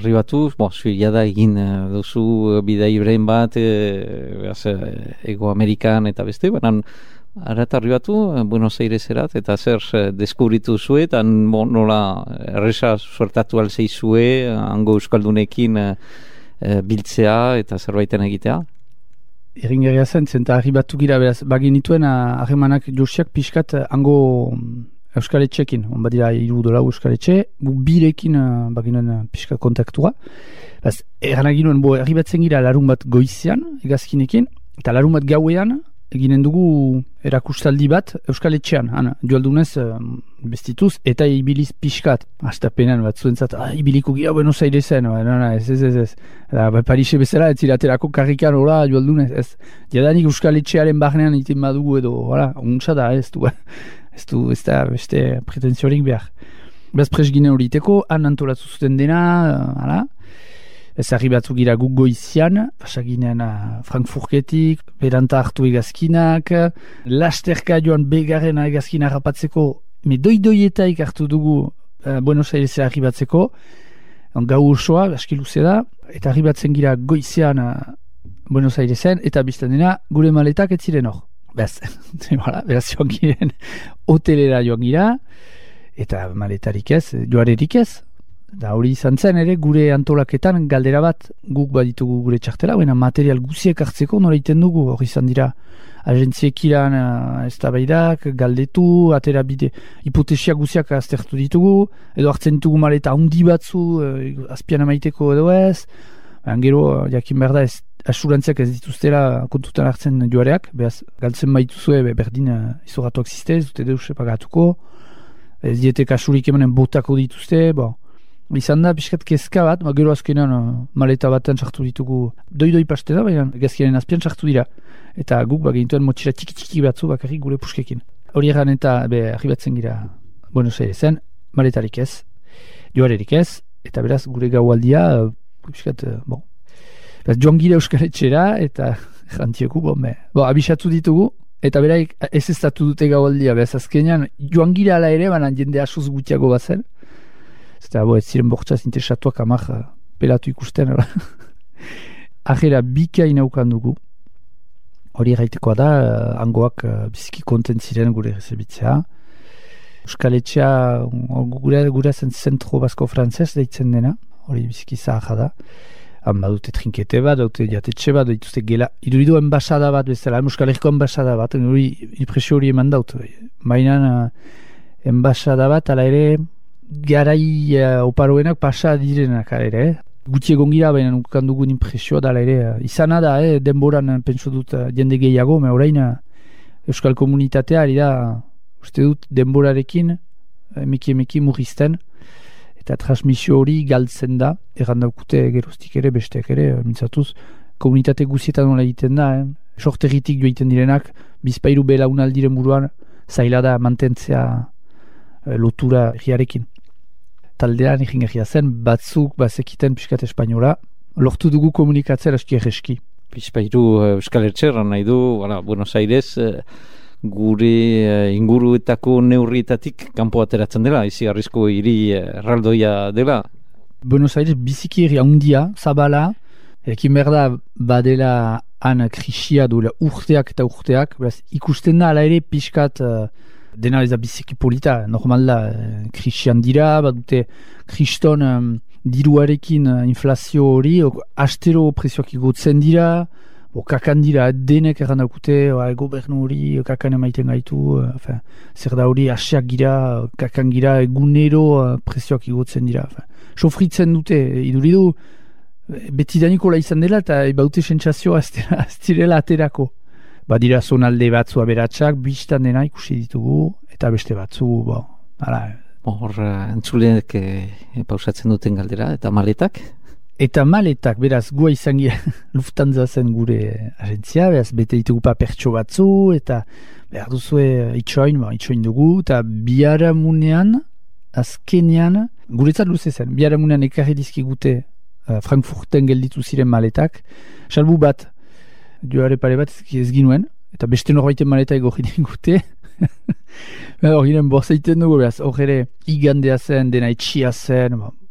arribatu, bo, zuia da egin uh, duzu bidai brain bat, e, beraz, Ego Amerikan eta beste, baina arat arribatu, Buenos Aireserat, eta zer uh, deskubritu zue, eta bo, nola erresa suertatu alzei zue, hango euskaldunekin uh, uh, biltzea eta zerbaiten egitea? Erringerria zen, zenta arribatu gira, beraz, bagin nituen harremanak josiak pixkat hango euskaletxekin, on badira hiru dolau euskaletxe, gu birekin uh, baginen uh, pixkat kontaktua. Beraz, erran aginuen, bo, arribatzen gira larun bat goizean, egazkinekin, eta larun bat gauean, eginen dugu erakustaldi bat euskaletxean, han, joaldunez uh, bestituz, eta ibiliz pixkat. Astapenean bat zuentzat, ah, ibiliko gira Buenos Airesen, no, no, ez, ez, ez, ez. Da, ba, Parise bezala, ez ziraterako karrikan, hola, joaldunez, ez. Jadanik euskaletxearen barnean iten badugu edo, hola, untsa da, ez du, ez du, ez da, beste pretenziorik behar. Bez pres ginen horiteko, han antolatu zuten dena, hala. Ez arribatu gira guk goizian, pasaginen uh, Frankfurtetik, beranta hartu egazkinak, lasterka joan begaren egazkina rapatzeko, me doi-doietaik hartu dugu uh, Buenos Airese arribatzeko, gau osoa, aski luze da, eta arribatzen gira goizian uh, Buenos Airesen, eta biztan dena gure maletak ez ziren hor. Bez, beraz joan giren hotelera joan gira, eta maletarik ez, joarerik ez. Da hori izan zen ere gure antolaketan galdera bat guk baditugu gure txartela, baina material guziek hartzeko nola iten dugu, hori izan dira agentziek iran uh, eztabaidak, galdetu, atera bide, hipotesia guziak aztertu ditugu, edo hartzen ditugu maleta handi batzu, uh, azpian amaiteko edo ez, baina gero, uh, jakin behar da, ez, asurantziak ez dituztela kontutan hartzen joareak, behaz, galtzen baituzue, be, berdin uh, izoratuak ziste, ez dute deus pagatuko, ez dietek asurik emanen botako dituzte, bo, izan da, pixkat kezka bat, ba, gero azkenean uh, maleta baten sartu ditugu doi-doi paste da, baina gazkiaren azpian sartu dira. Eta guk bagintuen motxila txiki-txiki batzu bakarrik gure puskekin. Hori egan eta be, arribatzen gira Buenos Airesen, maletarik ez, joarerik ez, eta beraz gure gaualdia, uh, pixkat, uh, bon. Beraz, joan gira euskaletxera, eta jantioku, bon, be, bo, abisatu ditugu, eta beraik ez ez datu dute gaualdia, beraz azkenean joan gira ala ere, baina jende asuz gutiago bazen. Eta bo, ez ziren bortzaz interesatuak amak uh, pelatu ikusten. Ajera bikain aukan dugu. Hori gaitekoa da, uh, hangoak uh, biziki kontent ziren gure rezebitzea. Euskaletxea gure, gure zen zentro basko frantzez deitzen dena. Hori biziki zaharra da. Han badute trinkete bat, daute jatetxe bat, dituzte gela. Iduridu enbasada bat bezala, Euskal Herriko enbasada bat. Hori impresio hori eman daut. Baina uh, enbasada bat, ala ere, garai uh, oparoenak pasa direnak ere, eh? Guti egon gira, baina nukan dugun impresioa dala ere, uh, izana da, eh? Denboran uh, pentsu dut uh, jende gehiago, me orain uh, Euskal Komunitatea ari da, uh, uste dut denborarekin emeki emeki murrizten, eta transmisio hori galtzen da, errandaukute geroztik ere, besteak ere, uh, mintzatuz, komunitate guzietan nola egiten da, eh? Sorterritik joiten direnak, bizpairu belaunaldiren buruan, zaila da mantentzea uh, lotura herriarekin. Taldean egin egia zen, batzuk bazekiten pixkat espainola, lortu dugu komunikatzen aski egeski. Bizpairu Euskal Hertxerran nahi du, voilà, Buenos Aires, gure inguruetako neurrietatik kanpo ateratzen dela, izi arrizko hiri erraldoia dela. Buenos Aires biziki herri handia, zabala, ekin behar da badela han krisia duela urteak eta urteak, beraz, ikusten da ala ere pixkat uh, dena ez da biziki polita, normal da, uh, krisian dira, bat dute kriston um, diruarekin uh, inflazio hori, astero prezioak igotzen dira, o, kakan dira denek erran daukute, gobernu hori kakan emaiten gaitu, uh, fin, zer da hori aseak gira, kakan gira, egunero uh, prezioak igotzen dira. Fin. Sofritzen dute, iduridu, betidanikola izan dela eta baute sentsazioa ez direla aterako. Badira zonalde batzu aberatsak, biztan dena ikusi ditugu, eta beste batzu, bo, hala. Hor, entzuleek e, pausatzen duten galdera, eta maletak? Eta maletak, beraz, gua izan gira Lufthansa zen gure agentzia, beraz, bete ditugu papertxo batzu, eta behar duzue itxoin, ba, itxoin dugu, eta biharamunean, azkenean, guretzat luze zen, biharamunean ekarri dizkigute uh, Frankfurten gelditu ziren maletak, salbu bat, joare pare bat ez ginuen, eta beste norbaiten maleta ego jinen gute. Hor ginen borzaiten dugu, behaz, hor ere igandea zen, dena etxia zen,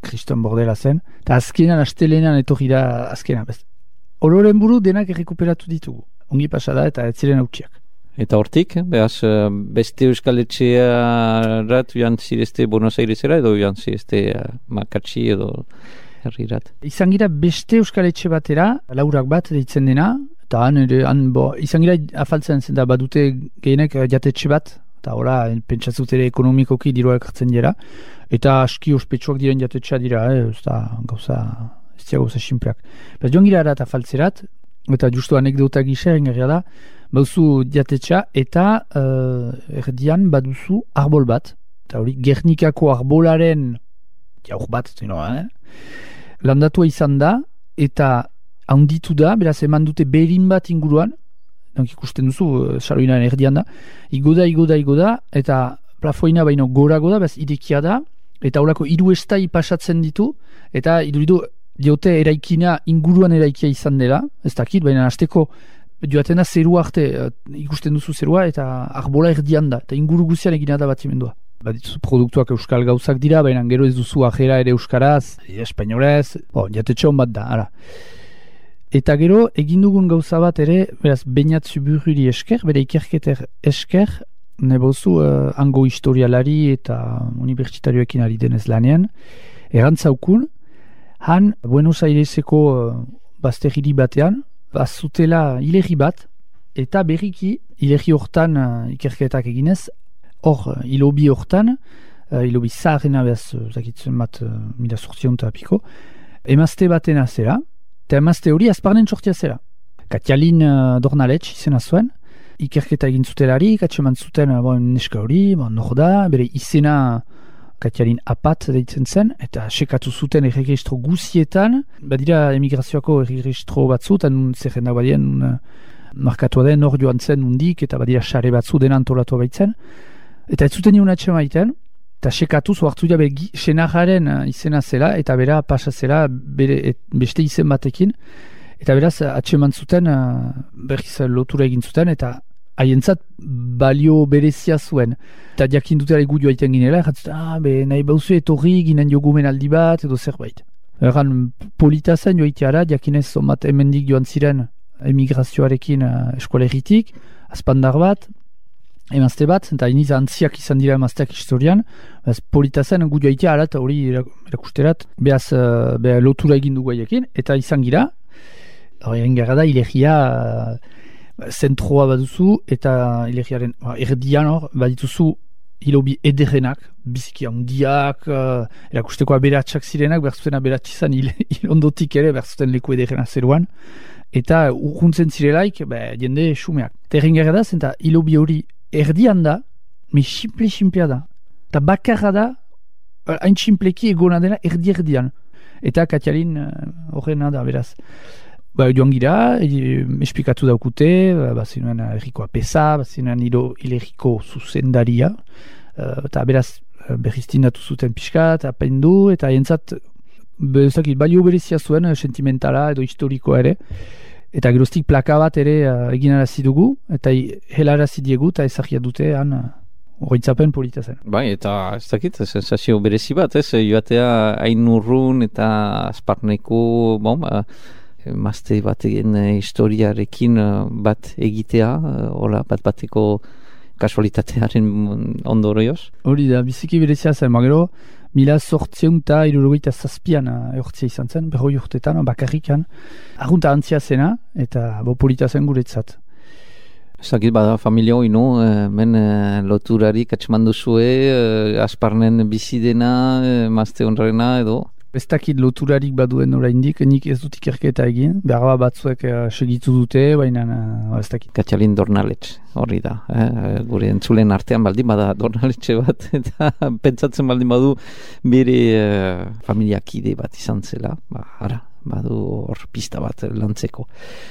kriston bordela zen. Eta azkenan, astelenan etorri da azkenan. Ororen buru denak errekuperatu ditugu. Ongi pasada eta ez ziren hautsiak. Eta hortik, behaz, beste Euskal Etxearat joan zirezte Buenos Airesera edo joan zirezte uh, Makatxi edo herrirat? Izan gira beste Euskal Etxe batera, laurak bat deitzen dena, eta han, han bo, izan gira afaltzen zen da badute gehienek jatetxe bat, eta hola, pentsatzut ere ekonomikoki dirua ekartzen dira, eta aski ospetsuak diren jatetxea dira, eh, ez da gauza, ez dira gauza sinpleak. Bez joan gira erat afaltzerat, eta justu anekdota gisa engarria da, baduzu jatetxa eta uh, erdian baduzu arbol bat, eta hori Gernikako arbolaren jaur bat, zino, eh? Landatua izan da, eta handitu da, beraz eman dute berin bat inguruan, donk ikusten duzu, saroinaren erdian da, igo da, igo da, igo da, eta plafoina baino gorago da, beraz irekia da, eta horako hiru estai pasatzen ditu, eta iduridu diote eraikina inguruan eraikia izan dela, ez dakit, baina hasteko joaten da zerua arte, ikusten duzu zerua, eta arbola erdian da, eta inguru guzian egina da batimendua. Badituzu produktuak euskal gauzak dira, baina gero ez duzu ajera ere euskaraz, espainolez, bo, jatetxe hon bat da, ara. Eta gero, egin dugun gauza bat ere, beraz, Beñat Zuburruri esker, bere ikerketer esker, nebozu uh, hango historialari eta unibertsitarioekin ari denez lanean, erantzaukun, han Buenos Aireseko uh, bazterriri batean, bazutela hilerri bat, eta berriki hilerri hortan uh, ikerketak eginez, hor, hilobi hortan, uh, hilobi zaharrena behaz, zakitzen bat, uh, mila sortzion eta piko, emazte batena zera, eta emazte hori azparnen sortia zera. Katialin uh, Dornaletx izena zuen, ikerketa egin zutelari, katxeman zuten uh, bon, neska hori, bon, nor da, bere izena Katialin Apat deitzen zen, eta sekatu zuten erregistro guzietan, badira emigrazioako erregistro batzu, eta nun zerrendak badien, uh, markatua den, nor joan zen nundik, eta badira sare batzu dena antolatua baitzen, eta ez zuten nion atxe maiten, eta sekatu zuartu dira bere senajaren uh, izena zela, eta bera pasa zela bere, et, beste izen batekin, eta beraz atxe zuten uh, berriz lotura egin zuten, eta haientzat balio berezia zuen. Eta jakin dutela egu joaiten ginela, erratzen, ah, be, nahi bauzu etorri, ginen jogumen aldi bat, edo zerbait. Erran, polita zen joiteara, jakinez zomat hemendik joan ziren emigrazioarekin uh, eskualeritik, azpandar bat, emazte bat, eta iniz antziak izan dira emazteak historian, behaz polita zen egu joiteara, eta hori erakusterat, behaz uh, be, lotura egin dugu haiekin, eta izan gira, hori egin gara da, hilegia uh, zentroa baduzu, eta hilegiaren ba, erdian hor, badituzu hilobi ederrenak, biziki handiak, uh, erakusteko aberatsak zirenak, berzuten aberatxizan hil, hilondotik ere, berzuten leku ederrena zeruan, eta urruntzen zirelaik, be, jende xumeak. Eta egin gara da, zenta hilobi hori erdian da, me simple-simplea da. Eta bakarra da, hain simpleki egona dena erdi-erdian. Eta Katialin horrena da, beraz. Ba, joan gira, e, esplikatu daukute, bazinuen errikoa pesa, bazinuen hilerriko zuzendaria, uh, eta beraz berriztindatu zuten pixka, eta apendu, eta entzat, bezakit, balio berezia zuen, sentimentala edo historikoa ere, eta geroztik plaka bat ere uh, egin arazi dugu, eta helarazi diegu, eta ezagia dute, han, horretzapen polita zen. Bai, eta ez dakit, sensazio berezi bat, ez, joatea hain urrun, eta azparneko, bon, ba, mazte baten historiarekin bat egitea, hola, bat bateko kasualitatearen ondorioz. Hori da, biziki berezia zen, magero, mila sortzeun eta irurogeita zazpian eurtzea izan zen, berroi urtetan, bakarrikan, arrunta antzia zena, eta bo polita zen guretzat. Zakit bada familia hoi, no? Men loturarik atxeman duzue, azparnen bizidena, mazte honrena edo? Ez dakit loturarik baduen oraindik, nik ez dut ikerketa egin, behar batzuek uh, segitu dute, baina uh, ez dakit. Katialin Dornaletx, horri da, eh? Gure entzulen artean baldin bada Dornaletxe bat, eta pentsatzen baldin badu bere uh, familiakide bat izan zela, ba, ara, badu hor pista bat lantzeko.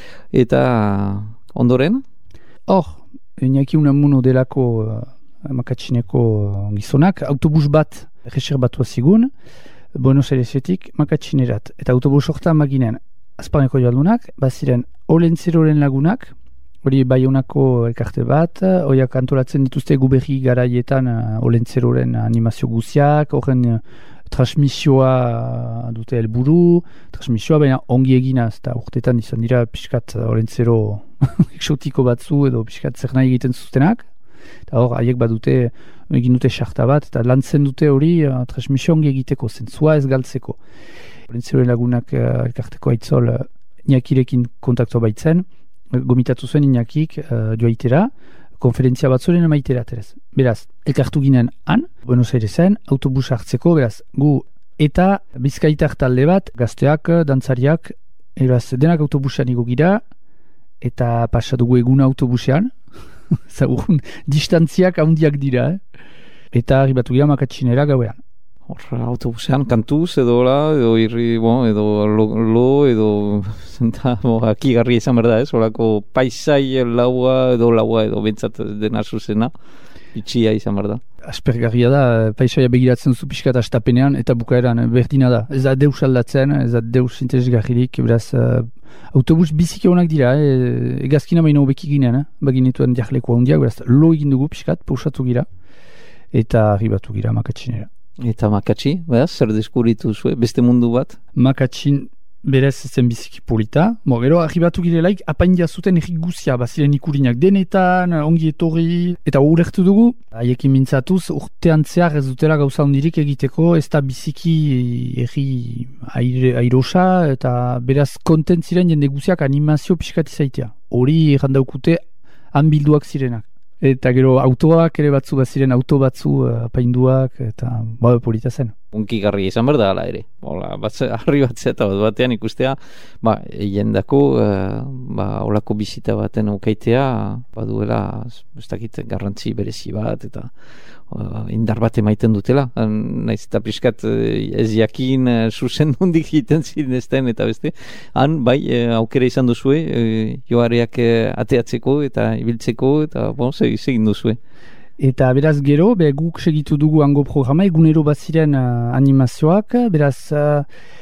Eta ondoren? Hor, Iñaki Unamuno delako uh, makatxineko gizonak, autobus bat reserbatua zigun, Buenos Airesetik makatxinerat. Eta autobus hortan maginen azparneko joaldunak, baziren olentzeroren lagunak, hori Baionako elkarte bat, horiak antolatzen dituzte guberri garaietan uh, olentzeroren animazio guziak, horren uh, transmisioa dute helburu, transmisioa baina ongi egina, eta urtetan izan dira pixkat olentzero exotiko batzu edo pixkat zer nahi egiten zuztenak, eta hor, haiek badute, egin dute sarta bat, eta lantzen dute hori uh, transmisio ongi egiteko, zentzua ez galtzeko. Olentzero lagunak uh, elkarteko aitzol uh, Inakirekin kontaktua baitzen, gomitatu zuen Inakik uh, joaitera, konferentzia batzuren emaitera terez. Beraz, elkartu ginen han, Buenos Airesen, autobus hartzeko, beraz, gu eta Bizkaitar talde bat, gazteak, dantzariak, beraz, denak autobusean igo gira, eta pasadugu egun autobusean, zaurun, distantziak handiak dira, eh? Eta arribatu gira Makatxinera gauean. Hor, autobusean kantuz edo la, edo irri, bon, edo lo, lo edo zenta, bo, akigarri izan berda, ez? Horako paisai laua edo laua edo bentsat dena zuzena, itxia izan berda. Aspergarria da, paisaia begiratzen zu pixkat astapenean, eta bukaeran berdina da. Ez da deus aldatzen, ez da deus interesgarririk, beraz, uh, autobus biziki honak dira, eh? Egazkina baina hobeki ginen, eh? Baginetuen diakleko handiak, beraz, lo egin dugu pixkat, pausatu gira, eta arribatu gira Makatxinera. Eta Makatxi, beraz, zer deskuritu zuen, beste mundu bat? Makatxin berez zen biziki polita. Bo, gero, arribatu girelaik, apaindia zuten errik guzia, baziren ikurinak denetan, ongi etorri, eta urertu dugu, haiekin mintzatuz, urtean zehar ez dutela gauza hondirik egiteko, ez da biziki erri aire, airosa, eta beraz kontent ziren jende guziak animazio pixkat izaitea. Hori errandaukute han bilduak zirenak. Eta gero autoak ere batzu bat ziren, auto batzu uh, apainduak, eta ba, polita zen. Unkigarria izan behar da, ala ere. Ola, batze, harri batzea eta bat batean ikustea, ba, jendako, uh, ba, olako bizita baten aukaitea, baduela, ez dakit, garrantzi berezi bat, eta uh, indar bat emaiten dutela. Naiz eta pixkat ez jakin uh, zuzen nondik egiten ziren ezten, eta beste, han, bai, uh, aukera izan duzue, uh, joareak uh, ateatzeko eta ibiltzeko, eta, bon, segin duzue. Eta beraz gero, be, guk segitu dugu hango programa, egunero bat ziren uh, animazioak, beraz uh,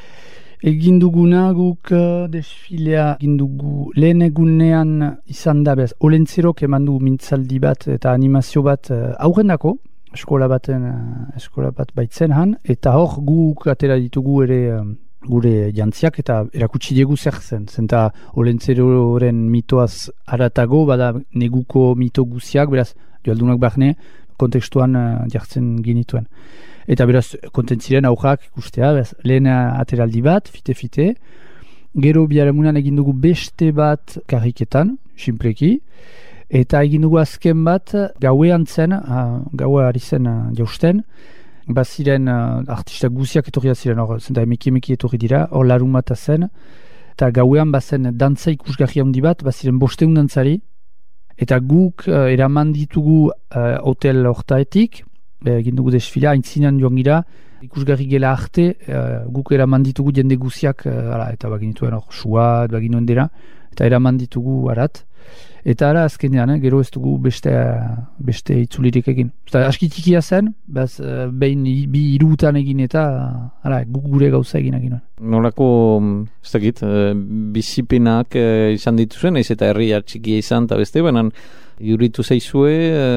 egin duguna guk uh, desfilea egin dugu lehen egunean izan da, beraz, Olentzerok eman du mintzaldi bat eta animazio bat uh, aurrendako, eskola baten, uh, eskola bat baitzen han, eta hor guk atera ditugu ere uh, gure jantziak eta erakutsi diegu zer zen. Zenta Olentzeroren mitoaz aratago, bada neguko mito guziak, beraz, joaldunak barne, kontekstuan uh, jartzen genituen. Eta beraz, kontentziren aurrak ikustea, beraz, lehen ateraldi bat, fite-fite, gero biharamunan egin dugu beste bat karriketan, sinpleki, eta egin dugu azken bat, gauean zen, uh, gaue ari zen uh, jausten, baziren uh, artista guziak etorria ziren, hor, zenta emeki emeki etorri dira, hor larun bat zen, eta gauean bazen dantza ikusgarri handi bat, baziren bosteun dantzari, eta guk uh, eraman ditugu uh, hotel hortaetik, egin dugu desfilea, aintzinean joan gira, ikusgarri gela arte, uh, guk eraman ditugu jende guziak, uh, ala, eta baginituen hor, sua, baginuen dira, eta eraman ditugu arat. Eta ara azkenean, eh, gero ez dugu beste, beste itzulirik egin. Eta askitikia zen, bez, behin bi irutan egin eta ara, gure gauza egin egin. Nolako, ez dakit, bizipenak izan dituzuen, ez eta herria txikia izan eta beste, baina juritu zaizue,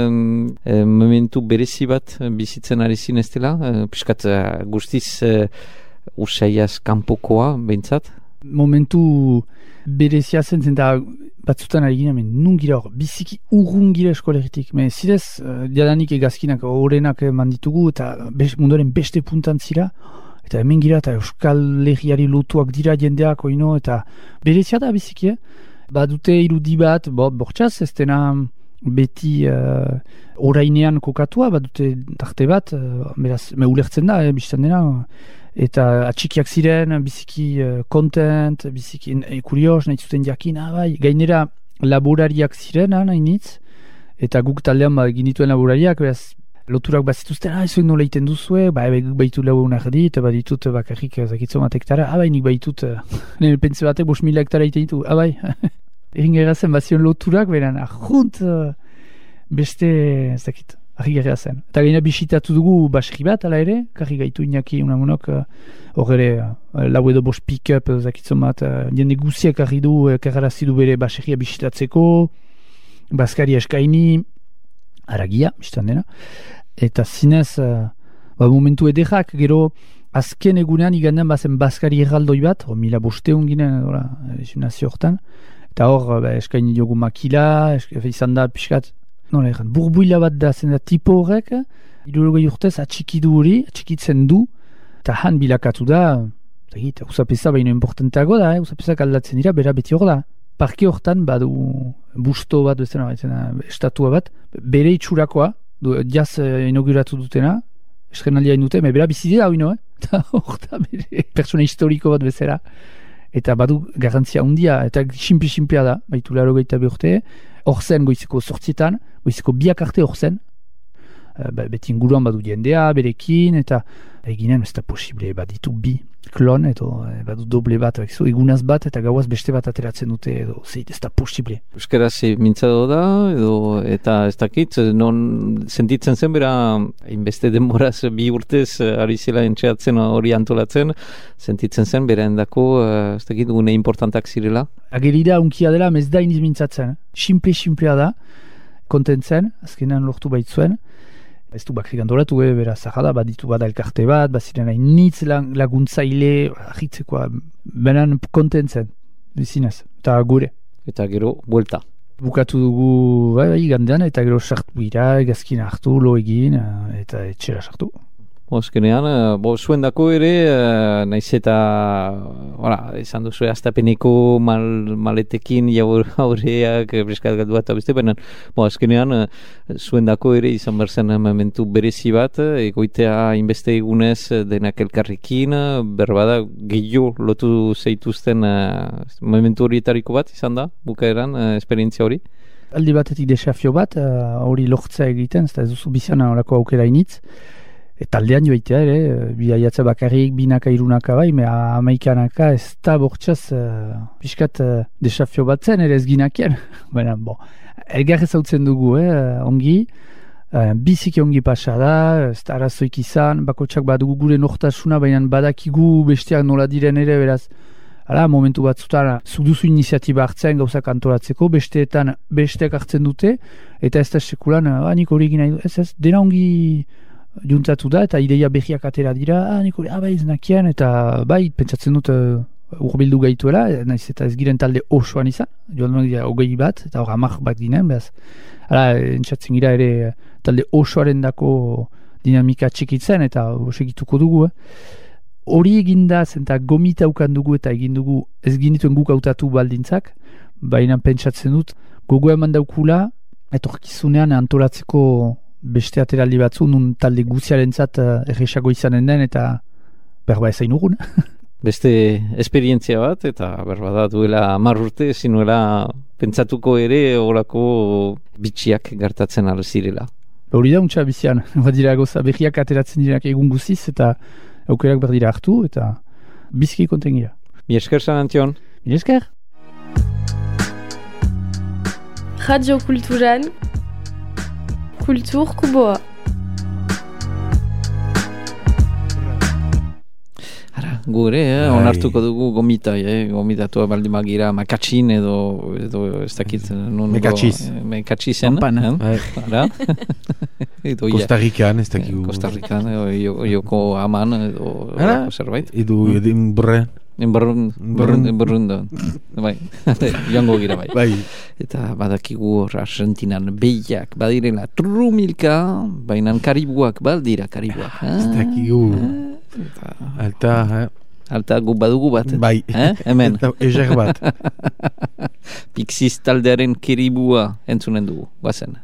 e, momentu berezi bat bizitzen ari zineztela, e, piskat guztiz e, usaiaz kanpokoa, behintzat? Momentu berezia zen zen da batzutan ari ginen, nun gira hor, biziki urrun gira eskolegitik. Me zidez, uh, jadanik egazkinak horrenak manditugu, eta best, mundoren beste puntan zira, eta hemen gira, eta Euskal Legiari lotuak dira jendeak, oino, eta berezia da biziki, eh? Badute irudi bat, bo, bortxaz, ez dena beti uh, orainean kokatua, badute tarte bat, uh, beraz, me ulertzen da, eh, biztan dena, eta atxikiak ziren, biziki uh, content, biziki uh, kurios, nahi zuten jakin, ah, bai. Gainera laborariak ziren, ah, nahi nitz, eta guk taldean ba, ginituen laborariak, beraz, loturak bat zituzten, ah, ezoik nola iten duzue, ba, ebe, baitu lau egun ardi, eta baditut bakarrik zakitzomat hektara, ah, bai, nik baitut, uh, pentsa batek bos mila hektara iten ditu, ah, bai, egin gerazen, bat zion loturak, beran, ahunt, uh, beste, ez dakit, argi gerra zen. Eta gaina bisitatu dugu basri bat, ala ere, karri gaitu inaki unamunok, hor uh, ere, uh, lau edo bos pick-up, zakitzon bat, uh, jende guziak argi du, uh, karrarazidu bere basria bisitatzeko, baskari eskaini, aragia, biztan dena, eta zinez, uh, ba, momentu ederrak, gero, azken egunean igandean bazen Baskari erraldoi bat, o, mila bosteun ginen, ora, nazio hortan, eta hor, ba, eskaini diogu makila, esk, izan da pixkat, nola egan, burbuila bat da zen da tipo horrek, hirurogei urtez atxikidu hori, atxikitzen du, eta han bilakatu da, eta usapesa baino importanteago da, eh? Usapesa aldatzen dira, bera beti hor da. Parke hortan badu busto bat, bezena, estatua bat, bere itxurakoa, du, jaz eh, inauguratu dutena, estrenalia indute, me bera bizi dira hau ino, eh? Eta hor da bere persona historiko bat bezala. Eta badu garantzia handia, eta simple-simplea da, baitu laro gaita behorte, hor zen goizeko sortzietan, goizeko biak arte hor zen, uh, beti inguruan badu jendea, berekin, eta eginen ez da posible, baditu bi klon, edo badu doble bat, so, egunaz bat, eta gauaz beste bat ateratzen dute, edo zeit, ez da posible. Euskaraz mintzado da, edo, eta ez dakit, non sentitzen zen bera, hainbeste denboraz bi urtez ari zela entxeatzen hori antolatzen, sentitzen zen bera endako, ez dakit, gune importantak zirela? Agerida unkia dela, ez da iniz mintzatzen, simple-simplea da, kontentzen, azkenean lortu baitzuen, ez du bakrik antolatu, eh, bera zahada, bat ditu bada elkarte bat, baziren hain nitz laguntzaile, ahitzekoa, benan kontentzen, bizinez, eta gure. Eta gero, buelta. Bukatu dugu, bai, bai, gandean, eta gero sartu gira, egazkin hartu, lo egin, eta etxera sartu. Azkenean, bo, zuen dako ere, naiz eta, ora, izan duzu astapeneko mal, maletekin jaureak, breskat gatu bat, beste, baina, bo, azkenean, zuen dako ere izan berzen momentu berezi bat, egoitea inbeste egunez denak elkarrekin, berbada gehiago lotu zeituzten momentu horietariko bat, izan da, bukaeran, esperientzia hori? Aldi batetik desafio bat, hori lortza egiten, ez da ez duzu biziana horako aukera initz, eta aldean joitea ere, bi aiatza bakarrik, binaka, irunaka bai, me amaikanaka ez da bortxaz uh, piskat uh, desafio bat zen, ere ez ginakien. Baina, bo, elgar ezautzen dugu, eh, ongi, uh, biziki ongi pasa da, ez da arazoik izan, bakotxak badugu gure nortasuna, baina badakigu besteak nola diren ere, beraz, hala, momentu batzutan, zuduzu iniziatiba hartzen gauzak antolatzeko, besteetan besteak hartzen dute, eta ez da sekulan, ah, nik hori egin nahi du, ez ez, dena ongi juntzatu da, eta ideia behiak atera dira, ah, nik hori, ah, bai, ez nakien, eta bai, pentsatzen dut uh, urbildu gaituela, naiz eta ez giren talde osoan izan, joan duak dira hogei bat, eta hor amak bat ginen, behaz, hala, entzatzen gira ere talde osoaren dako dinamika txikitzen, eta segituko dugu, eh. Hori eginda, zenta gomita ukan dugu eta egin dugu ez ginituen guk hautatu baldintzak, baina pentsatzen dut, gogo eman daukula, etorkizunean antolatzeko beste ateraldi batzu, nun talde guziarentzat uh, erresago izanen den, eta berba ezain urgun. Beste esperientzia bat, eta berba da duela hamar urte, zinuela pentsatuko ere horako bitxiak gertatzen alzirela. Hori da untxa bizian, badira goza behiak ateratzen dirak egun guziz, eta aukerak berdira hartu, eta bizki konten gira. Mi esker zan, Antion. Mi esker. Radio Kulturan, Kultur Kuboa. Ara, gure, eh, onartuko dugu gomita, eh, gomitatu baldin magira makatxin edo, edo ez dakit. Mekatxiz. Mekatxizen. Kampan, eh? Ara. Costa Rican, ez dakigu. Costa Rican, edo joko aman, edo zerbait. Edo edin burre. Enbarrun, enbarrun, bai, joango gira bai. Bai. Eta badakigu hor Argentinan behiak, badirela trumilka, baina karibuak baldira karibuak. Ez dakigu. Alta, eh? Alta gu badugu bat. Bai. Eh? Hemen. Ezer bat. Pixiz taldearen kiribua entzunen dugu, guazen.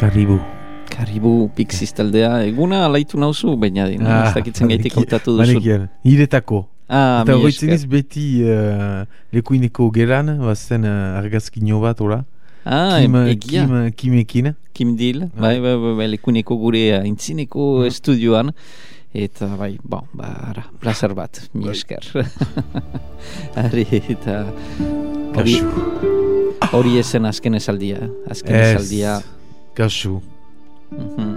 Karibu. Karibu Pixiz taldea, eguna alaitu nauzu, baina dina, ez dakitzen gaitik kontatu duzu. Banekian, iretako. Ah, eta mi horretzen ez esker. beti uh, lekuineko geran, bazen uh, argazkino bat, ora? Ah, Kim, egia. Kim, Kimekin. Kim Dil, bai, bai, bai, bai, lekuneko gure aintzineko estudioan. Eta bai, bon, ba, ara, plazer bat, mi esker. Ari, eta... Hori, hori esen azken esaldia, azken esaldia. Kasu. Mhm.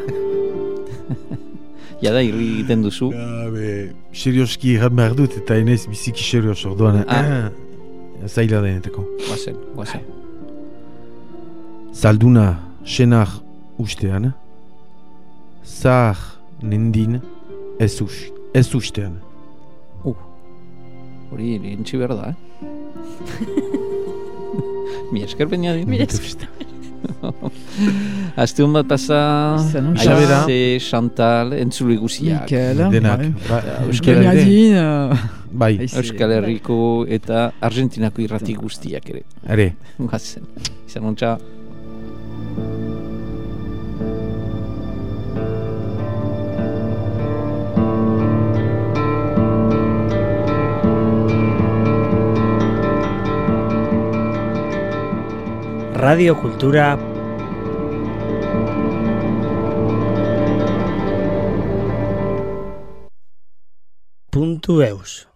Jada irri egiten duzu. Gabe, serioski erran behar dut, eta enez biziki serios orduan. Ah. Zaila deneteko. Guazen, guazen. Zalduna senar ustean, zahar nendin ez, us, ez ustean. Uh, hori irintzi behar da, eh? Mi esker baina din. Mi esker. Azte hon bat pasa, Zanon, Xabera. Aize, Chantal, entzule guziak. Mikel. Denak. bai. Ba, Euskal Herri- Beniadin, uh, Bai, Aize. Euskal Herriko eta Argentinako irrati guztiak ere. ere. Guazen, izan ontsa. Radio Kultura puntu eus